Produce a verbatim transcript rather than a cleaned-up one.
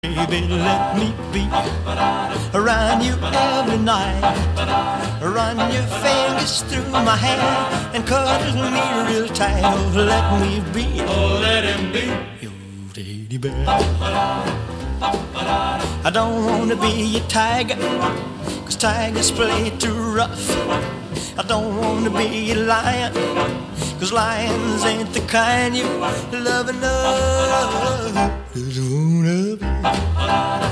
Baby, let me be around you every night. Run your fingers through my hair and cuddle me real tight. Oh, let me be, Oh, let him be your teddy bear. I don't wanna be a tiger, 'cause tigers play too rough. I don't wanna be a lion, 'cause lions ain't the kind you love enough. Just wanna be